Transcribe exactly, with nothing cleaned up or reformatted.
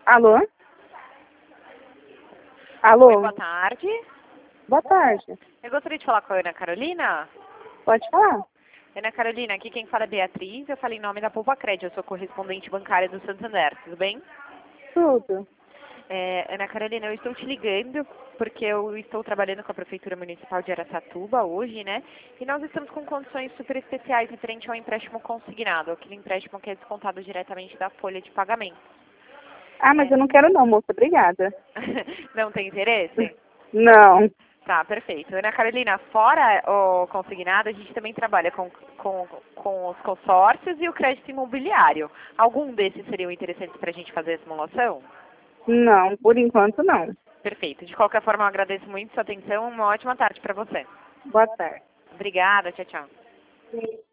Alô? Alô? Oi, boa tarde. Boa tarde. Eu gostaria de falar com a Ana Carolina. Pode falar? Ana Carolina, aqui quem fala é Beatriz. Eu falei em nome da Poupa Crédito. Eu sou correspondente bancária do Santander. Tudo bem? Tudo. É, Ana Carolina, eu estou te ligando porque eu estou trabalhando com a Prefeitura Municipal de Araçatuba hoje, né? E nós estamos com condições super especiais referente ao empréstimo consignado, aquele empréstimo que é descontado diretamente da folha de pagamento. Ah, mas eu não quero não, moça. Obrigada. Não tem interesse? Não. Tá, perfeito. Ana Carolina, fora o consignado, a gente também trabalha com, com, com os consórcios e o crédito imobiliário. Algum desses seriam interessantes para a gente fazer a simulação? Não, por enquanto não. Perfeito. De qualquer forma, eu agradeço muito sua atenção. Uma ótima tarde para você. Boa tarde. Obrigada. Tchau, tchau.